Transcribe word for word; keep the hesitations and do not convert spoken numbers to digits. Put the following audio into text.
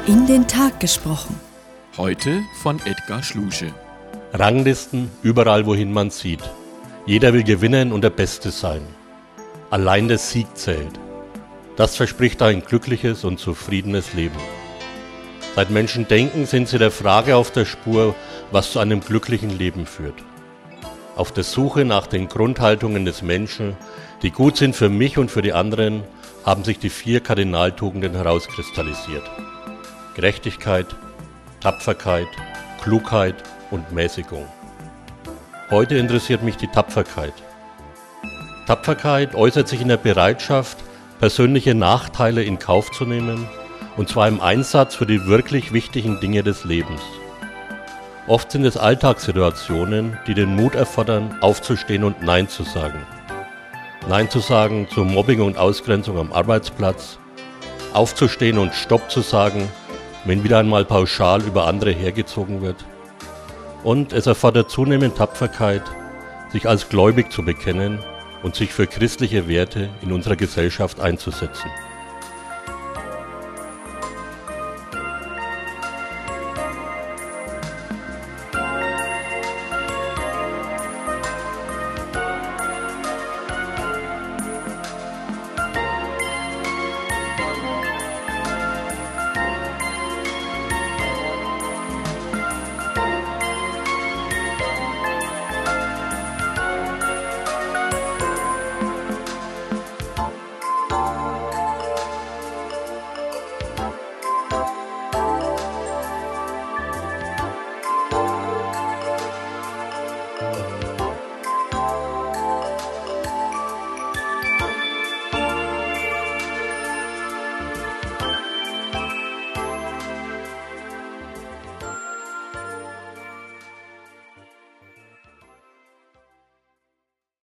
In den Tag gesprochen. Heute von Edgar Schlusche. Ranglisten überall, wohin man sieht. Jeder will gewinnen und der Beste sein. Allein der Sieg zählt. Das verspricht ein glückliches und zufriedenes Leben. Seit Menschen denken, sind sie der Frage auf der Spur, was zu einem glücklichen Leben führt. Auf der Suche nach den Grundhaltungen des Menschen, die gut sind für mich und für die anderen, haben sich die vier Kardinaltugenden herauskristallisiert. Gerechtigkeit, Tapferkeit, Klugheit und Mäßigung. Heute interessiert mich die Tapferkeit. Tapferkeit äußert sich in der Bereitschaft, persönliche Nachteile in Kauf zu nehmen, und zwar im Einsatz für die wirklich wichtigen Dinge des Lebens. Oft sind es Alltagssituationen, die den Mut erfordern, aufzustehen und Nein zu sagen. Nein zu sagen zu Mobbing und Ausgrenzung am Arbeitsplatz, aufzustehen und Stopp zu sagen, wenn wieder einmal pauschal über andere hergezogen wird. Und es erfordert zunehmend Tapferkeit, sich als gläubig zu bekennen und sich für christliche Werte in unserer Gesellschaft einzusetzen.